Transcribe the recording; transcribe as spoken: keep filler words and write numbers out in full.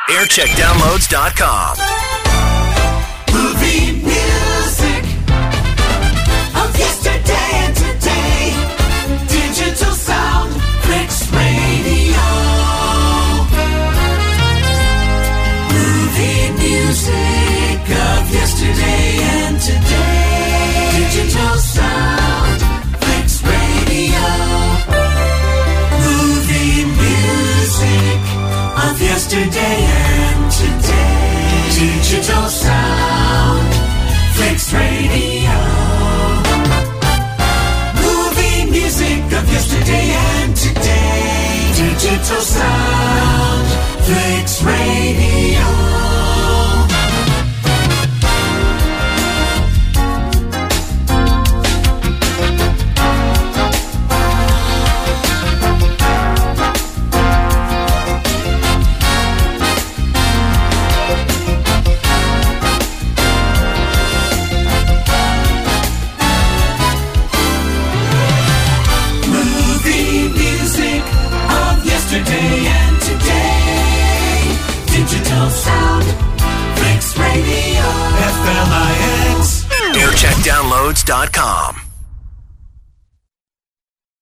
aircheck downloads dot com. Movie music of yesterday and today. Digital sound, Flicks Radio. Movie music of yesterday and today. Digital sound, Flicks Radio. Movie music of yesterday and today. Digital sound, Flicks Radio. Movie music of yesterday and today. Digital sound, Flicks Radio. Yesterday and today. Digital sound, Flicks Radio. F L I X. aircheck downloads dot com.